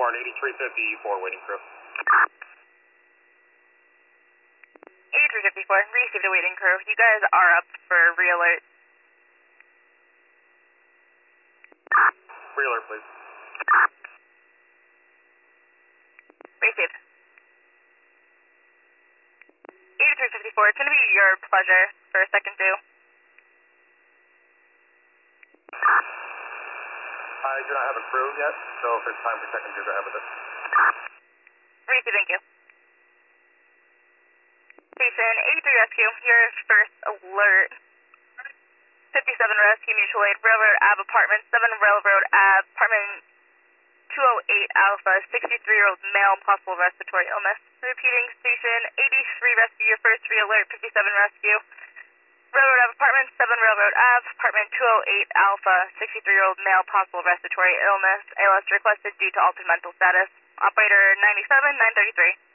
report 8354 waiting crew. 8354, received a waiting crew. You guys are up for re-alert. Re-alert, please. Received. 8354, it's going to be your pleasure for a second due. I do not have a crew yet, so if it's time for second due, go ahead with it. Received, thank you. Station 83 Rescue, your first alert. 57 Rescue Mutual Aid, Railroad Ave Apartment, 7 Railroad Ave, Apartment 208 Alpha, 63-year-old male, possible respiratory illness. Repeating, Station 83 Rescue, your first re-alert, 57 Rescue. Railroad Ave Apartment, 7 Railroad Ave, Apartment 208 Alpha, 63-year-old male, possible respiratory illness. ALS requested due to altered mental status. Operator 97-933.